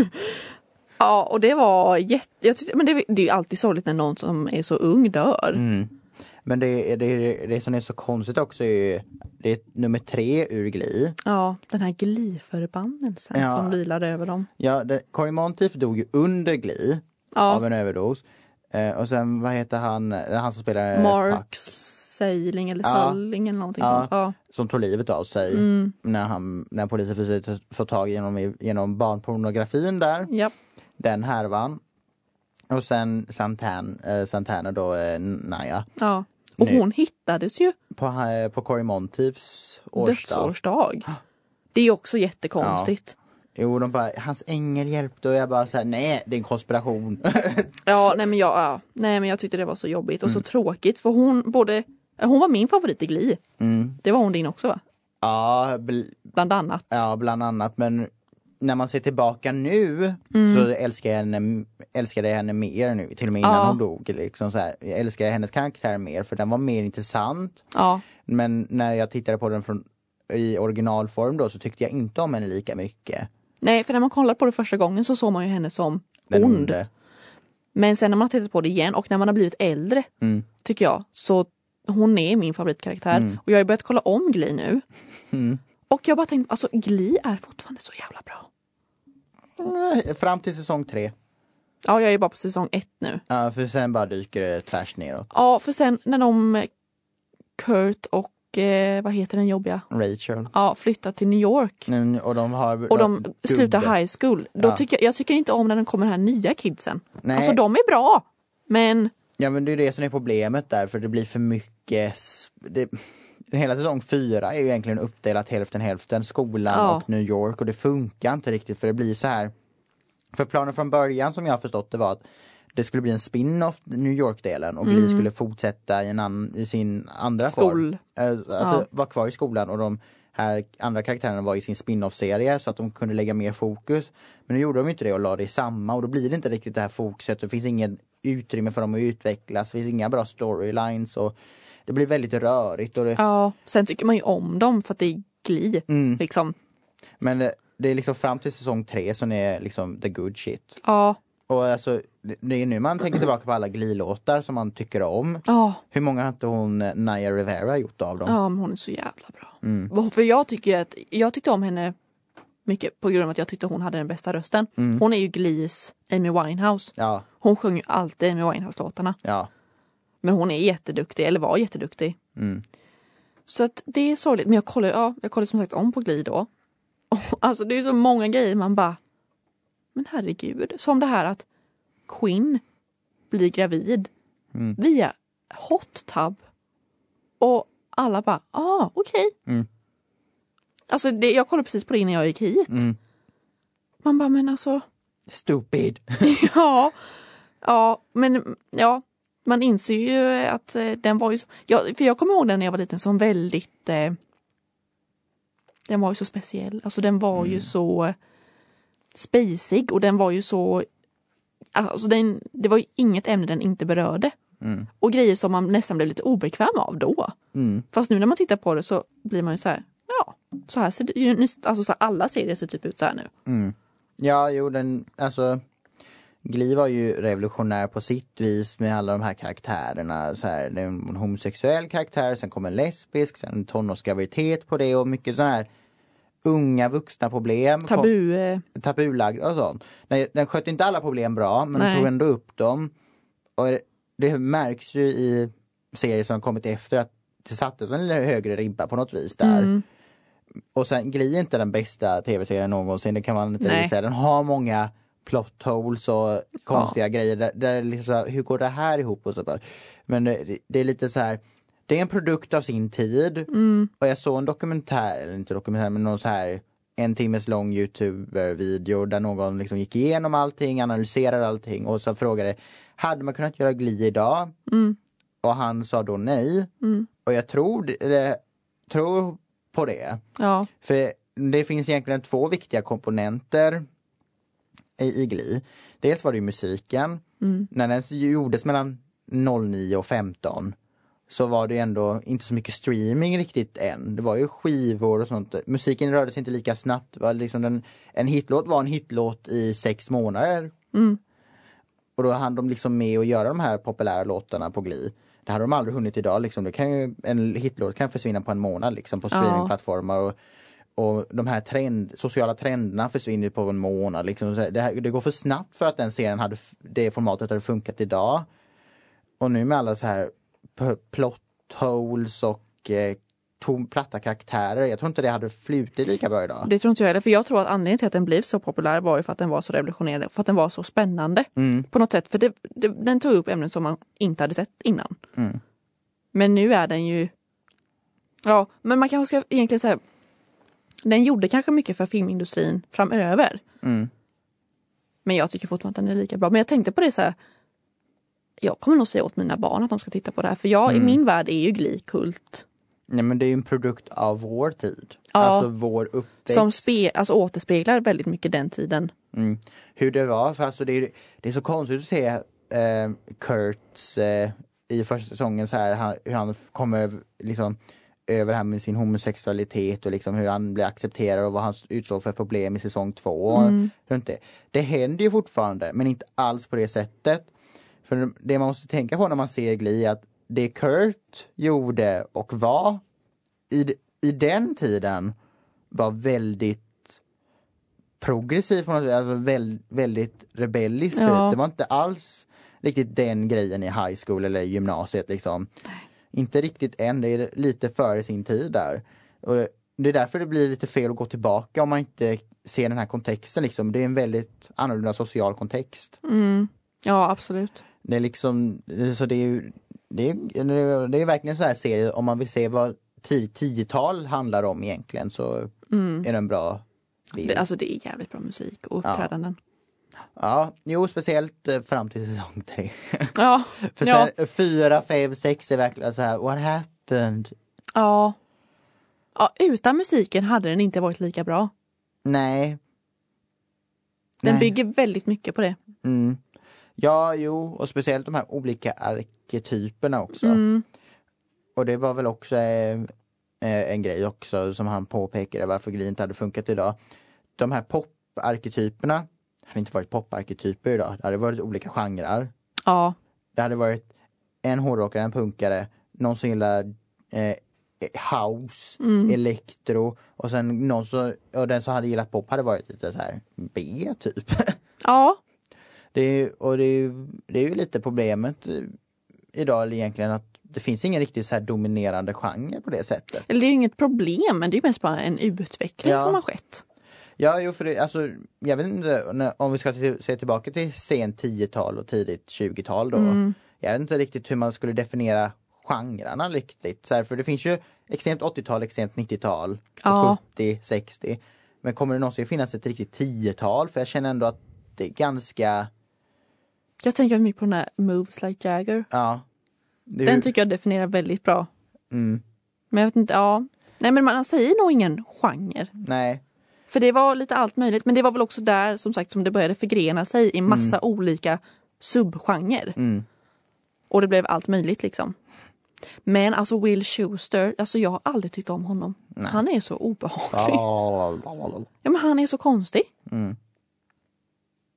Ja, och det var jätte... Jag tyckte, men det, det är ju alltid sorgligt när någon som är så ung dör. Mm. Men det, det, det som är så konstigt också är det är nummer tre ur Glee. Ja, den här Glee-förbannelsen ja. som vilar över dem. Ja, det, Cory Monteith dog ju under Glee ja. av en överdos. Eh, och sen, vad heter han? Han som spelar Mark Puck. Sailing eller ja. Salling eller någonting ja, sånt. Ja. Som tog livet av sig mm. när, han, när polisen försökte få tag genom, genom barnpornografin där. Yep. Den härvan. Och sen Santana, eh, Santana då, eh, Naya. Ja, och nu. Hon hittades ju. På, eh, på Cory Monteiths årsdag. Dödsårsdag. Det är också jättekonstigt. Ja. Jo, de bara, hans ängel hjälpte och jag bara så här, nej, det är en konspiration. ja, nej men, jag, ja, nej men jag tyckte det var så jobbigt och mm. så tråkigt. För hon både, hon var min favorit i Glee. Mm. Det var hon din också va? Ja. Bl- bland annat. Ja, bland annat. Men när man ser tillbaka nu mm. så älskar jag henne, älskade jag henne mer nu. Till och med innan ja. hon dog. Liksom så här. Jag älskar hennes karaktär mer för den var mer intressant. Ja. Men när jag tittade på den från, i originalform då så tyckte jag inte om henne lika mycket. Nej, för när man kollar på det första gången så såg man ju henne som den ond. Onde. Men sen när man har tittat på det igen och när man har blivit äldre mm. tycker jag, så hon är min favoritkaraktär. Mm. Och jag har ju börjat kolla om Glee nu. Mm. Och jag bara tänkte, alltså Glee är fortfarande så jävla bra. Mm, fram till säsong tre. Ja, jag är bara på säsong ett nu. Ja, för sen bara dyker det tvärs neråt. Ja, för sen när de Kurt och vad heter den jobbiga? Rachel. Ja, flyttar till New York. Mm, och de har och de gubbe. slutar high school. Då ja. tycker jag, jag tycker inte om när den kommer här nya kidsen. Nej. Alltså de är bra, men ja, men det är det som är problemet där, för det blir för mycket det, hela säsong fyra är ju egentligen uppdelat hälften hälften skolan ja. och New York, och det funkar inte riktigt för det blir så här. För planen från början som jag har förstått det var att det skulle bli en spin-off New York-delen och Glee mm. skulle fortsätta i, en an, i sin andra Skol. form. Alltså ja. vara kvar i skolan och de här andra karaktärerna var i sin spin-off-serie så att de kunde lägga mer fokus. Men nu gjorde de inte det och la det i samma och då blir det inte riktigt det här fokuset. Det finns ingen utrymme för dem att utvecklas. Det finns inga bra storylines och det blir väldigt rörigt. Och det... Ja, sen tycker man ju om dem för att det är Glee. Mm. Liksom. Men det, det är liksom fram till säsong tre som är liksom the good shit. Ja. Och alltså, det är nu man tänker tillbaka på alla Glee-låtar som man tycker om. Oh. Hur många har inte hon Naya Rivera gjort av dem? Ja, men hon är så jävla bra. Mm. För jag tycker att jag tyckte om henne mycket på grund av att jag tyckte hon hade den bästa rösten. Mm. Hon är ju Glees Amy Winehouse. Ja. Hon sjunger alltid Amy Winehouse-låtarna. Ja. Men hon är jätteduktig, eller var jätteduktig. Mm. Så att det är sorgligt. Men jag kollar, ja, jag kollar som sagt om på Glee då. Och, alltså det är så många grejer man bara, men herregud. Som det här att Quinn blir gravid mm. via hot tub. Och alla bara, ah, okej. Okay. Mm. Alltså det, jag kollade precis på det innan jag gick hit. Mm. Man bara, men alltså stupid. ja. Ja, men ja, man inser ju att eh, den var ju så, ja, för jag kommer ihåg den när jag var liten som väldigt eh, den var ju så speciell. Alltså den var mm. ju så spacig och den var ju så, alltså den, det var ju inget ämne den inte berörde. Mm. Och grejer som man nästan blev lite obekväm av då. Mm. Fast nu när man tittar på det så blir man ju så här, ja, så här ser det ju, alltså så här, alla serier ser typ ut så här nu. Mm. Ja, jo, den, alltså Glee var ju revolutionär på sitt vis med alla de här karaktärerna. Så här, det är en homosexuell karaktär, sen kommer en lesbisk, sen en tonårsgraviditet på det och mycket så här unga vuxna problem. Tabu. Eh. Tabulagd och sånt. Nej, den sköt inte alla problem bra, men Nej. den tog ändå upp dem. Och det, det märks ju i serier som kommit efter att det sattes en högre ribba på något vis där. Mm. Och sen Glee är inte den bästa tv-serien någonsin, det kan man inte Nej. säga. Den har många plot holes och konstiga ja. grejer där, där liksom, hur går det här ihop och så bara. Men det, det är lite så här, det är en produkt av sin tid. Mm. Och jag såg en dokumentär, eller inte dokumentär, men någon så här en timmes lång YouTube-video där någon liksom gick igenom allting, analyserade allting och så frågade, hade man kunnat göra Glee idag? Mm. Och han sa då nej. Mm. Och jag tror, eller, tror på det. Ja. För det finns egentligen två viktiga komponenter i, i Glee. Dels var det ju musiken. Mm. När den gjordes mellan noll nio och femton så var det ändå inte så mycket streaming riktigt än. Det var ju skivor och sånt. Musiken rörde sig inte lika snabbt. Det var liksom den, en hitlåt var en hitlåt i sex månader. Mm. Och då hann de liksom med att göra de här populära låtarna på Glee. Det hade de aldrig hunnit idag. Liksom. Det kan ju, en hitlåt kan försvinna på en månad liksom, på streamingplattformar. Och, och de här trend, sociala trenderna försvinner på en månad. Liksom. Det, här, det går för snabbt för att den serien hade, det formatet hade funkat idag. Och nu med alla så här p- plot holes och eh, tom, platta karaktärer. Jag tror inte det hade flutit lika bra idag. Det tror inte jag heller. För jag tror att anledningen till att den blev så populär var ju för att den var så revolutionerande. För att den var så spännande. Mm. På något sätt. För det, det, den tog upp ämnen som man inte hade sett innan. Mm. Men nu är den ju... Ja, men man kanske ska egentligen säga... Den gjorde kanske mycket för filmindustrin framöver. Mm. Men jag tycker fortfarande att den är lika bra. Men jag tänkte på det så här... Jag kommer nog säga åt mina barn att de ska titta på det här. För jag, mm. i min värld är ju Glee kult. Nej, men det är ju en produkt av vår tid. Ja, alltså vår uppväxt. Som spe, alltså återspeglar väldigt mycket den tiden. Mm. Hur det var. För alltså det, är, det är så konstigt att se eh, Kurt's eh, i första säsongen så här, han, hur han kommer liksom över det här med sin homosexualitet och liksom hur han blir accepterad och vad han utsåg för problem i säsong två. Mm. Runt det. Det händer ju fortfarande, men inte alls på det sättet. För det man måste tänka på när man ser Glee är att det Kurt gjorde och var i, i den tiden var väldigt progressivt, alltså väldigt, väldigt rebelliskt. Ja. Det var inte alls riktigt den grejen i high school eller gymnasiet liksom. Inte riktigt än, det är lite före sin tid där. Och det är därför det blir lite fel att gå tillbaka om man inte ser den här kontexten liksom. Det är en väldigt annorlunda social kontext. Mm. Ja, absolut. Det är liksom, så det är ju det är, det är verkligen så här serie, om man vill se vad tidigt tiotal handlar om egentligen så mm. är det en bra bild. Det, alltså det är jävligt bra musik och uppträdanden. Ja, ja jo, speciellt fram till säsong tre. Ja. För ja. sen fyra, fem, sex är verkligen så här, what happened? Ja. Ja, utan musiken hade den inte varit lika bra. Nej. Den Nej. bygger väldigt mycket på det. Mm. Ja, jo, och speciellt de här olika arketyperna också. Mm. Och det var väl också eh, en grej också som han påpekade varför Glee inte hade funkat idag. De här pop-arketyperna hade inte varit pop-arketyper idag. Det hade varit olika genrer. Ja. Det hade varit en hårdrockare, en punkare, någon som gillar eh, house, mm. elektro och sen någon som, och den som hade gillat pop hade varit lite så här B typ. Ja. Det är, och det är, det är ju lite problemet idag egentligen att det finns ingen riktigt så här dominerande genre på det sättet. Eller det är ju inget problem, men det är ju mest bara en utveckling ja. som har skett. Ja, jo, för det, alltså, jag vet inte, om vi ska se tillbaka till sent tiotal och tidigt tjugotal då. Mm. Jag vet inte riktigt hur man skulle definiera genrerna riktigt. Så här, för det finns ju extremt åttiotal, extremt nittiotal, ja. sjuttio, sextio. Men kommer det någonsin finnas ett riktigt tiotal? För jag känner ändå att det är ganska... Jag tänker mycket på den här Moves Like Jagger. Ja. Det... Den tycker jag definierar väldigt bra. Mm. Men jag vet inte, ja. Nej, men man säger nog ingen genre. Nej. För det var lite allt möjligt. Men det var väl också där, som sagt, som det började förgrena sig i massa mm. olika subgenrer. Mm. Och det blev allt möjligt liksom. Men alltså Will Schuester, alltså jag har aldrig tyckt om honom. Nej. Han är så obehaglig. Ja, men han är så konstig. Mm.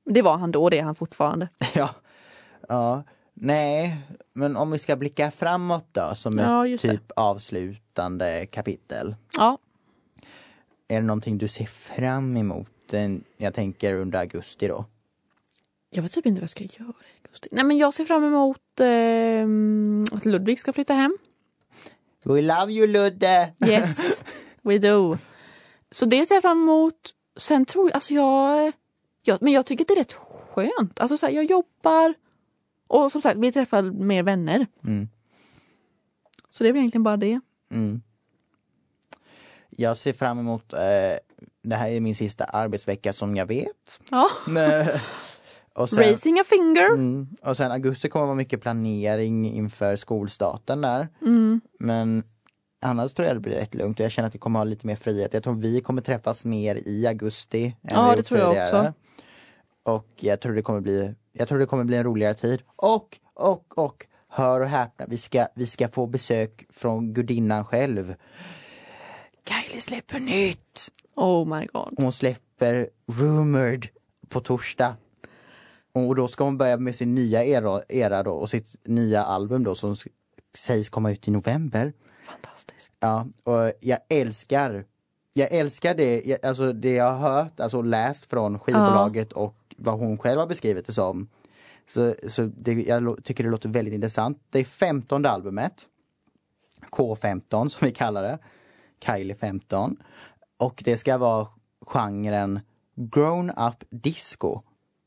Det var han då, det är han fortfarande. Ja, ja. Nej, men om vi ska blicka framåt då, som Ja, ett typ avslutande kapitel. Ja. Är det någonting du ser fram emot? Jag tänker under augusti då. Jag vet typ inte vad jag ska göra i augusti. Nej, men jag ser fram emot eh, att Ludvig ska flytta hem. We love you, Ludde! Yes, we do. Så det ser jag fram emot. Sen tror jag, alltså jag, jag men jag tycker det är rätt skönt. Alltså så här, jag jobbar och som sagt, vi träffar mer vänner. Mm. Så det är väl egentligen bara det. Mm. Jag ser fram emot, eh, det här är min sista arbetsvecka som jag vet. Ja. Och sen, Raising a finger. Mm, och sen augusti kommer vara mycket planering inför skolstarten där. Mm. Men annars tror jag det blir rätt lugnt och jag känner att vi kommer ha lite mer frihet. Jag tror vi kommer träffas mer i augusti än ja, vi det tror jag tidigare. också. Och jag tror det kommer bli jag tror det kommer bli en roligare tid. Och, och, och, hör och häpna, vi ska, vi ska få besök från gudinnan själv. Kylie släpper nytt! Oh my god. Hon släpper Rumored på torsdag. Och då ska hon börja med sin nya era, era då och sitt nya album då som sägs komma ut i november. Fantastiskt. Ja, och jag älskar jag älskar det, jag, alltså det jag har hört, alltså läst från skivbolaget ja. Och vad hon själv har beskrivit det som. Så, så det, jag tycker det låter väldigt intressant. Det är femtonde albumet. K femton som vi kallar det. Kylie femton. Och det ska vara genren grown up disco.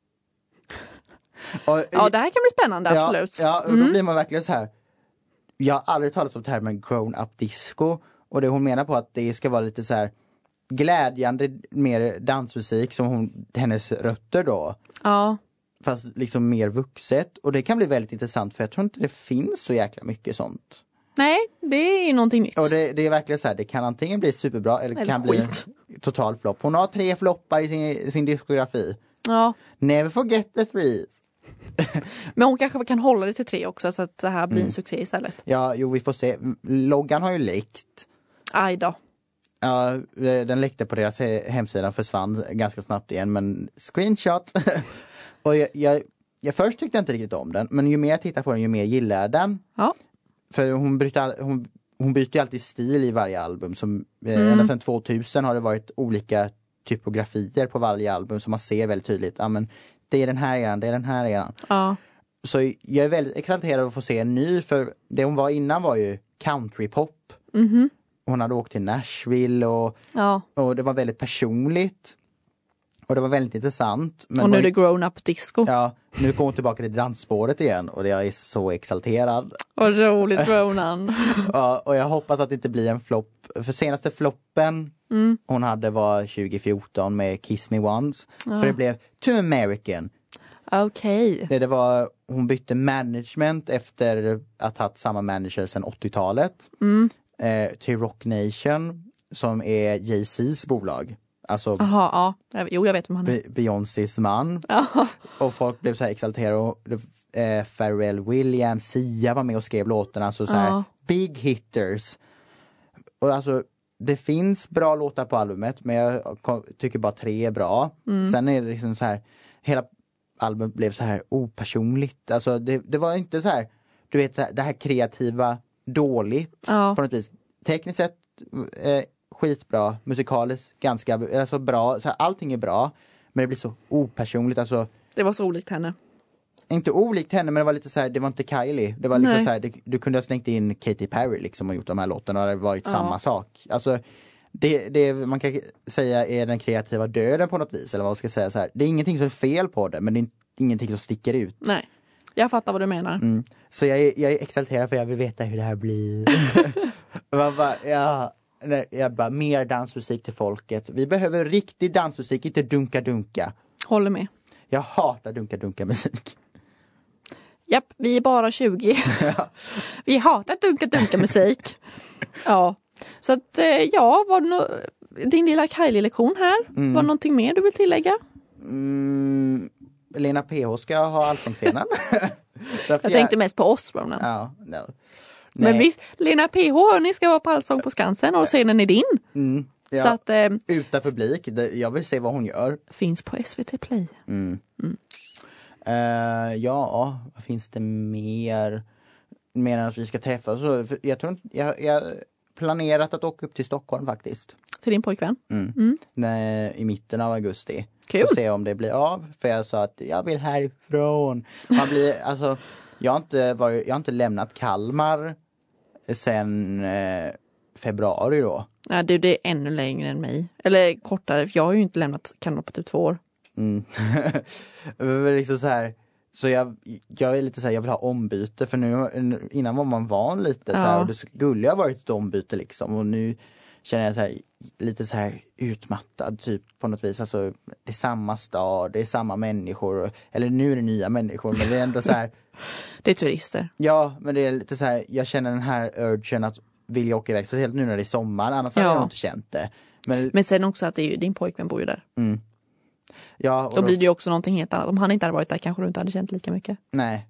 Och, ja, det här kan bli spännande, ja, absolut. Ja, och mm. då blir man verkligen så här. Jag har aldrig talat om termen grown up disco. Och det hon menar på att det ska vara lite så här glädjande mer dansmusik som hon, hennes rötter då. Ja. Fast liksom mer vuxet. Och det kan bli väldigt intressant för jag tror inte det finns så jäkla mycket sånt. Nej, det är någonting nytt. Och det, det är verkligen så här, det kan antingen bli superbra eller det eller kan skit. bli en total flopp. Hon har tre floppar i sin, sin diskografi. Ja. Never forget the three. Men hon kanske kan hålla det till tre också så att det här blir Mm. en succé istället. Ja, jo vi får se. Loggan har ju läckt. Aj då. Ja, den läckte på deras hemsida, försvann ganska snabbt igen, men screenshot. Och jag, jag, jag först tyckte jag inte riktigt om den, men ju mer jag tittar på den ju mer gillar jag den. Ja. För hon byter, hon, hon byter ju alltid stil i varje album. Som, Mm. Ända sedan tvåtusen har det varit olika typografier på varje album som man ser väldigt tydligt. Ja, men det är den här eran, det är den här eran. Ja. Så jag är väldigt exalterad att få se en ny, för det hon var innan var ju countrypop. Mhm. Hon hade åkt till Nashville och, Ja. och det var väldigt personligt. Och det var väldigt intressant. Men Och nu är var, det grown up disco. ja, nu går hon tillbaka till dansspåret igen och jag är så exalterad. Vad roligt grown. Ja, och jag hoppas att det inte blir en flopp. För senaste floppen Mm. hon hade var tjugo fjorton med Kiss Me Once. Ja. För det blev Too American. Okej. Okay. Det, det var, hon bytte management efter att ha haft samma manager sedan åttiotalet. Mm. Eh, till Rock Nation som är Jay-Z's bolag. Alltså Aha, ja. Jo, jag vet vem han är. Beyoncés man. Aha. Och folk blev så här exalterade. Och, eh, Pharrell Williams, Sia var med och skrev låtarna. Så, så här, ja. big hitters. Och alltså, det finns bra låtar på albumet. Men jag tycker bara tre är bra. Mm. Sen är det liksom så här, hela albumet blev så här opersonligt. Alltså det, det var inte så här, du vet så här, det här kreativa dåligt. Ja. På något vis. Tekniskt sett eh, skitbra, musikaliskt ganska alltså bra, så här, allting är bra, men det blir så opersonligt, alltså. Det var så olikt henne. Inte olikt henne, men det var lite så här, det var inte Kylie. Det var liksom Nej. så här, det, du kunde ha slängt in Katy Perry liksom och gjort de här låtarna och det hade varit Ja. samma sak. Alltså det, det man kan säga är den kreativa döden på något vis, eller vad man ska säga så här. Det är ingenting som är fel på det, men det är ingenting som sticker ut. Nej. Jag fattar vad du menar. Mm. Så jag är, jag är exalterad för jag vill veta hur det här blir. jag bara, ja, jag bara, mer dansmusik till folket. Vi behöver riktig dansmusik, inte dunka-dunka. Håller med. Jag hatar dunka-dunka-musik. Japp, vi är bara tjugo. Vi hatar dunka-dunka-musik. Ja. Så att, ja, var det no- din lilla Kylie-lektion här? Mm. Var det någonting mer du vill tillägga? Mm, Lena P H ska ha allsångsscenen. jag tänkte mest på oss, Ronan. Ja, no. Men visst, Lena P H, ni ska vara på Allsång på Skansen och scenen är din. Mm. Ja. Så att, eh, Utan publik, det, jag vill se vad hon gör. finns på S V T Play. Mm. Mm. Uh, ja, vad finns det mer? Mer än att vi ska träffas. Så, jag tror inte, jag, jag planerat att åka upp till Stockholm faktiskt. Till din pojkvän? Mm. Mm. Nej, i mitten av augusti. Kul. Så se om det blir av. För jag sa att jag vill härifrån. Man blir, alltså, jag, har inte varit, jag har inte lämnat Kalmar sen eh, februari då. Ja, det, det är ännu längre än mig. Eller kortare, för jag har ju inte lämnat Kalmar på typ två år. Mm. liksom så här, så jag, jag är lite så här, jag vill ha ombyte. För nu, innan var man van lite så här, Ja. och det skulle ha varit ett ombyte liksom. Och nu känner jag så här, lite så här utmattad typ på något vis. Alltså, det är samma stad, det är samma människor. Eller nu är det nya människor, men det är ändå så här. Det är turister. Ja, men det är lite så här, jag känner den här urgen att vilja åka iväg. Speciellt nu när det är sommar, annars Ja. hade jag nog inte känt det. Men, Men sen också att det är ju, din pojkvän bor ju där. mm. Ja, och Då blir det ju också någonting helt annat. Om han inte hade varit där kanske du inte hade känt lika mycket. Nej,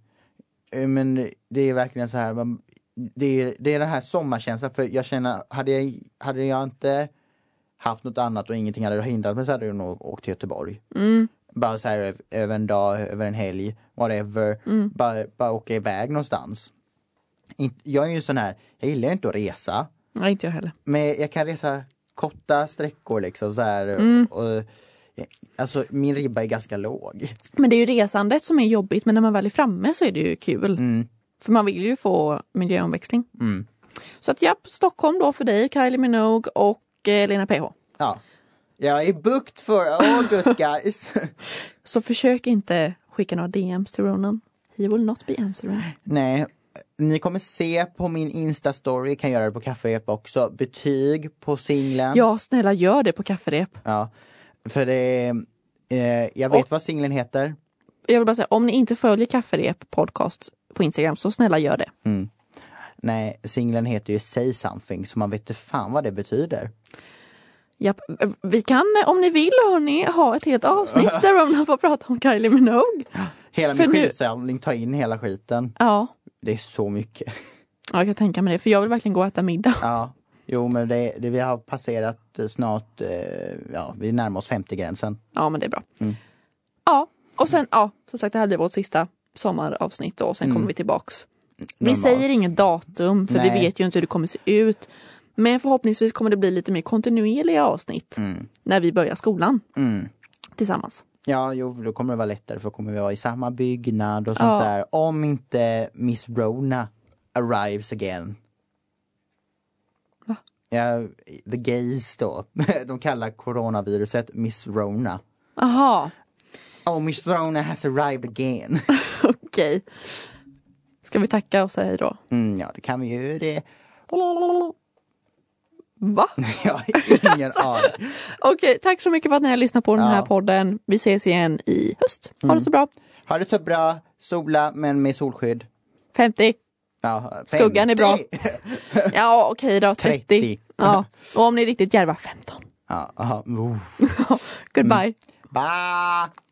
men det är verkligen så här, man, det, är, det är den här sommarkänslan, för jag känner, hade jag, hade jag inte haft något annat och ingenting hade hindrat mig så hade jag nog åkt till Göteborg. Mm. Bara så här över en dag, över en helg, whatever, Mm. bara, bara åka iväg någonstans. Jag är ju sån här, jag gillar ju inte att resa, Nej, inte jag heller. men jag kan resa korta sträckor liksom så här, Mm. och, alltså min ribba är ganska låg. Men det är ju resandet som är jobbigt, men när man väl är framme så är det ju kul. Mm. För man vill ju få miljöomväxling. Mm. Så att ja, Stockholm då för dig, Kylie Minogue och eh, Lena P H. Ja, jag är booked för August guys. Så försök inte skicka några D Ms till Ronan. He will not be answering. Nej, ni kommer se på min Insta-story, kan göra det på kafferep också, betyg på singeln. Ja, snälla gör det på kafferep. Ja, för det eh, jag vet Och- vad singeln heter. Jag vill bara säga, om ni inte följer Kafferep podcast på Instagram så snälla gör det. Mm. Nej, singeln heter ju Say Something, så man vet inte fan vad det betyder. Japp, vi kan, om ni vill hörni, ha ett helt avsnitt där Ronan får prata om Kylie Minogue. Hela För min nu- skivsamling, ta in hela skiten. Ja, Det är så mycket. ja, jag kan tänka mig det, för jag vill verkligen gå och äta middag. Ja, jo men det, det vi har passerat eh, snart, eh, ja vi närmar oss femtio-gränsen. Ja, men det är bra. Mm. Ja, och sen, ja, som sagt, det här blir vårt sista sommaravsnitt då, och sen Mm. kommer vi tillbaks. Vi Normalt. säger ingen datum, för Nej. vi vet ju inte hur det kommer se ut. Men förhoppningsvis kommer det bli lite mer kontinuerliga avsnitt Mm. när vi börjar skolan Mm. tillsammans. Ja, jo, då kommer det vara lättare, för då kommer vi vara i samma byggnad och sånt Ja. där. Om inte Miss Rona arrives again. Va? Ja, the gays då. De kallar coronaviruset Miss Rona. Aha, Oh, Miss Rona has arrived again. okej. Ska vi tacka och säga hej då? Mm, ja, det kan vi ju det. Va? Jag har ingen aning. Okej, tack så mycket för att ni har lyssnat på den här Ja. podden. Vi ses igen i höst. Ha det så bra. Ha det så bra. Sola, men med solskydd. femtio. Ja, Skuggan är bra. femtio. Ja, okej då. trettio. trettio. Ja. Och om ni är riktigt djärva, femton. Ja, aha. Uh. Goodbye. Bye.